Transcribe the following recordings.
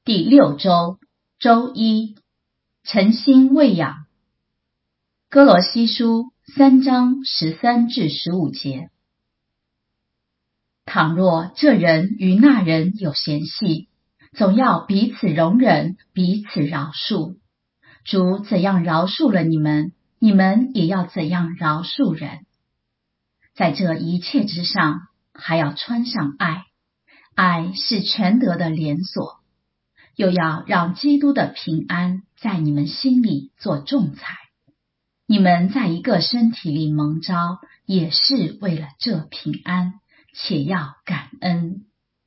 第6周，周一，诚心喂养。哥罗西书3章13至15节。倘若这人与那人有嫌隙，总要彼此容忍，彼此饶恕。主怎样饶恕了你们，你们也要怎样饶恕人。在这一切之上，还要穿上爱。爱是全德的连锁。又要让基督的平安在你们心里做仲裁。你们在一个身体里蒙召，也是为了这平安，且要感恩。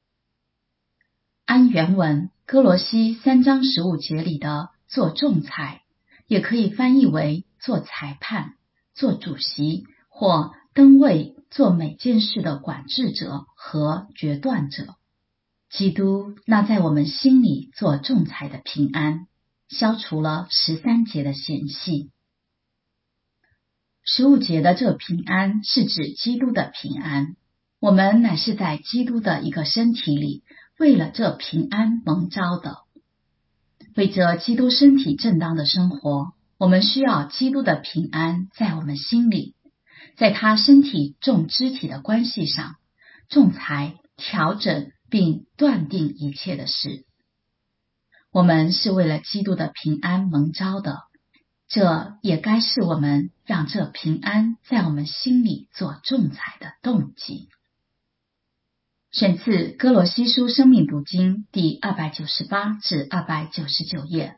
按原文哥罗西3章15节里的做仲裁，也可以翻译为做裁判、做主席或登位做每件事的管制者和决断者。基督那在我们心里做仲裁的平安，消除了13节的嫌隙。15节的这平安是指基督的平安，我们乃是在基督的一个身体里，为了这平安蒙召的。为着基督身体正当的生活，我们需要基督的平安在我们心里，在他身体众肢体的关系上仲裁、调整并断定一切的事。我们是为了基督的平安蒙召的，这也该是我们让这平安在我们心里做仲裁的动机。选自哥罗西书生命读经第298至299页。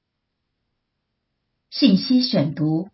信息选读。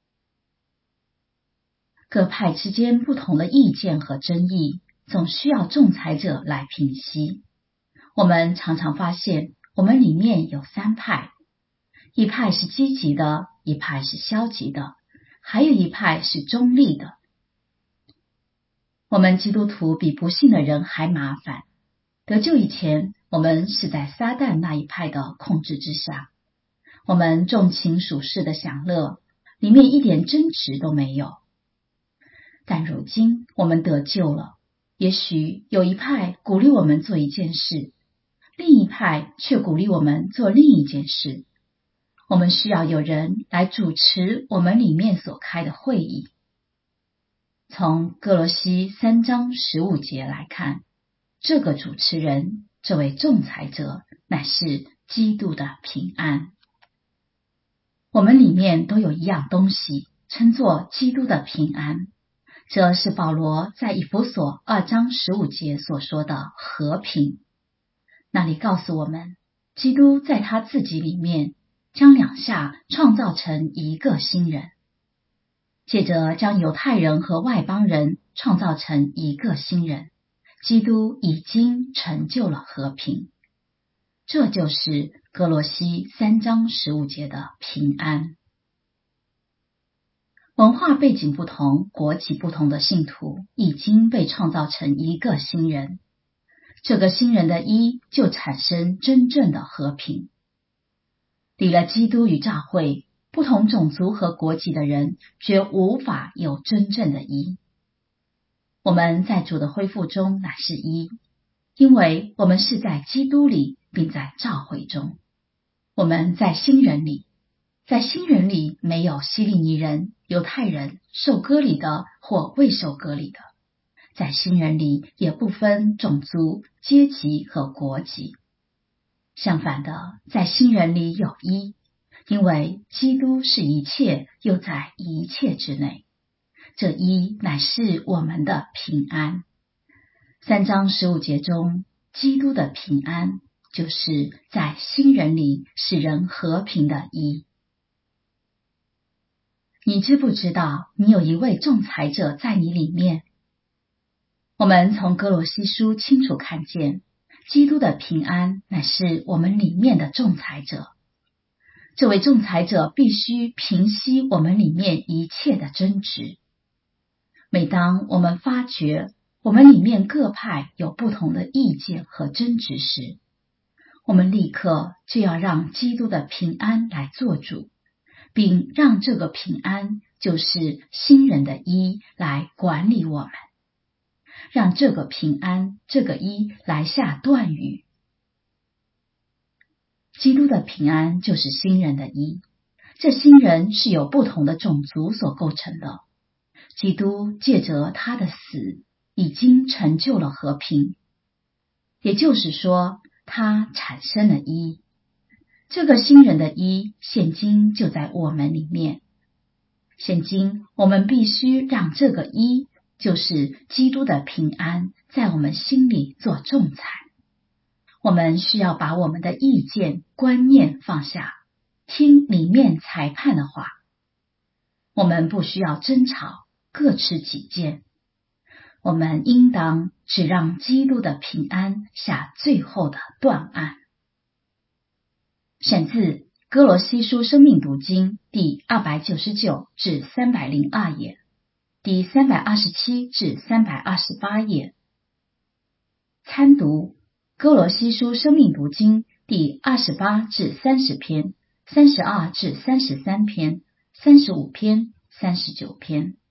各派之间不同的意见和争议，总需要仲裁者来平息。我们常常发现，我们里面有3派，一派是积极的，一派是消极的，还有一派是中立的。我们基督徒比不信的人还麻烦。得救以前，我们是在撒旦那一派的控制之下，我们纵情属世的享乐，里面一点真实都没有。但如今我们得救了，也许有一派鼓励我们做一件事，另一派却鼓励我们做另一件事。我们需要有人来主持我们里面所开的会议。从哥罗西3章15节来看，这个主持人，这位仲裁者，乃是基督的平安。我们里面都有一样东西，称作基督的平安。这是保罗在以弗所2章15节所说的和平。那里告诉我们，基督在他自己里面将两下创造成一个新人，借着将犹太人和外邦人创造成一个新人，基督已经成就了和平。这就是哥罗西3章15节的平安。文化背景不同、国籍不同的信徒已经被创造成一个新人，这个新人的一就产生真正的和平。离了基督与教会，不同种族和国籍的人绝无法有真正的一。我们在主的恢复中乃是一，因为我们是在基督里，并在教会中。我们在新人里，在新人里没有希利尼人、犹太人、受割礼的或未受割礼的，在新人里也不分种族、阶级和国籍。相反的，在新人里有一，因为基督是一切，又在一切之内。这一乃是我们的平安。3章15节中，基督的平安就是在新人里使人和平的一。你知不知道你有一位仲裁者在你里面？我们从哥罗西书清楚看见，基督的平安乃是我们里面的仲裁者。这位仲裁者必须平息我们里面一切的争执。每当我们发觉我们里面各派有不同的意见和争执时，我们立刻就要让基督的平安来做主，并让这个平安就是新人的一来管理我们，让这个平安这个一来下断语。 基督的平安就是新人的一，这新人是由不同的种族所构成的。基督借着他的死已经成就了和平，也就是说他产生了一。这个新人的一现今就在我们里面。现今我们必须让这个一，就是基督的平安，在我们心里做仲裁。我们需要把我们的意见、观念放下，听里面裁判的话。我们不需要争吵，各持己见。我们应当只让基督的平安下最后的断案。选自哥罗西书生命读经第299至302页，第327至328页。参读哥罗西书生命读经第28至30篇、32至33篇、35篇、39篇。